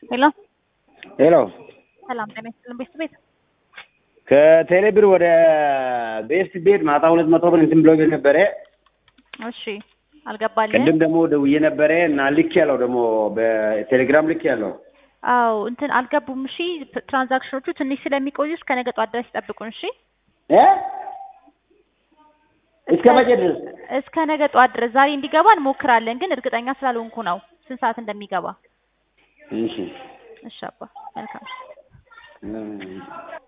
ሄሎ ሄሎ ሰላም ጤና ይስጥልን ቤት ከቴሌብር ወደ ቤስት ቤት ማታ 200 ብር እንትን ብሎ ነበረ። እሺ አልገባልህ። ቅድም ደግሞ ደውዬ ነበረ እና ልክ ያለው ደግሞ በቴሌግራም ልክ ያለው አዎ እንትን አልገቡም። እሺ ትራንዛክሽኖቹ ትንሽ ስለሚቆዩ እስከ ነገ ጧት ድረስ ይጠብቁን። እሺ እስከ መቼ ድረስ? እስከ ነገ ጧት ድረስ። ዛሬ እንዲገባ እንሞክራለን፣ ግን እርግጠኛ ስላልሆንኩ ነው ስንት ሰዓት እንደሚገባ። እሺ እሺ አባ መልካም